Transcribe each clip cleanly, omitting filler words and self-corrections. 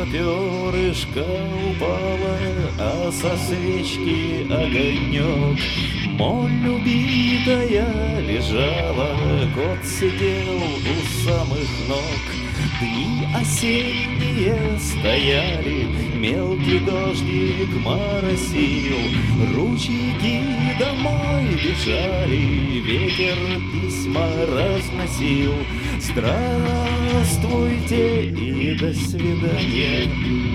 перышко упало, а со свечки огонек. Моль убитая лежала, кот сидел у самых ног. Дни осенние стояли, мелкий дождик моросил, ручейки домой бежали, ветер письма разносил. Здравствуйте и до свидания.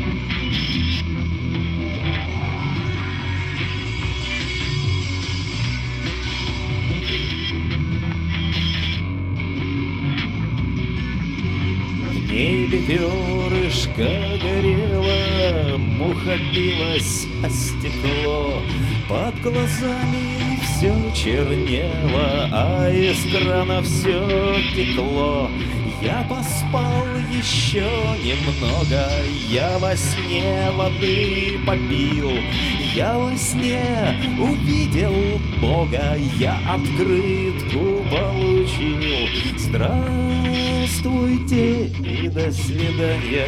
В небе перышко горело, муха билась о стекло, под глазами все чернело, а из крана все текло. Я поспал еще немного, я во сне воды попил, я во сне увидел Бога, я открытку получил. Здравствуйте и до свидания.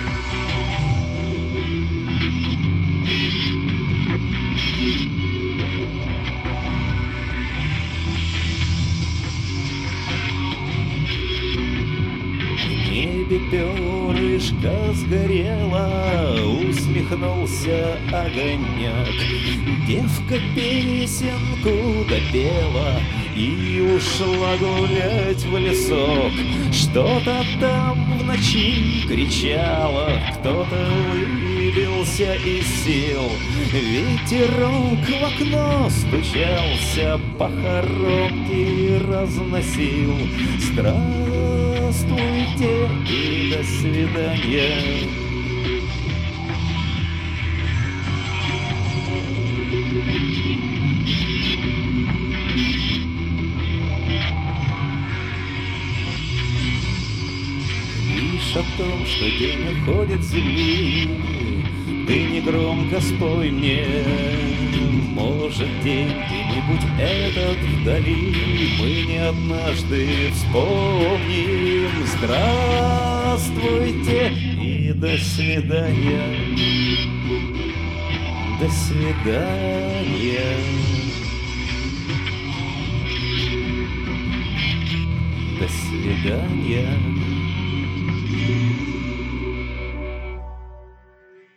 В небе перышко сгорело, усмехнулся огонек. Девка песенку допела и ушла гулять в лесок. Что-то там в ночи кричало, кто-то выбился из сил. Ветерок в окно стучался, похоронки разносил. Здравствуйте и до свидания. Лишь о том, что день уходит с земли, ты негромко спой мне. Может, день где-нибудь этот вдали мы не однажды вспомним. Здравствуйте и до свидания. До свидания. До свидания.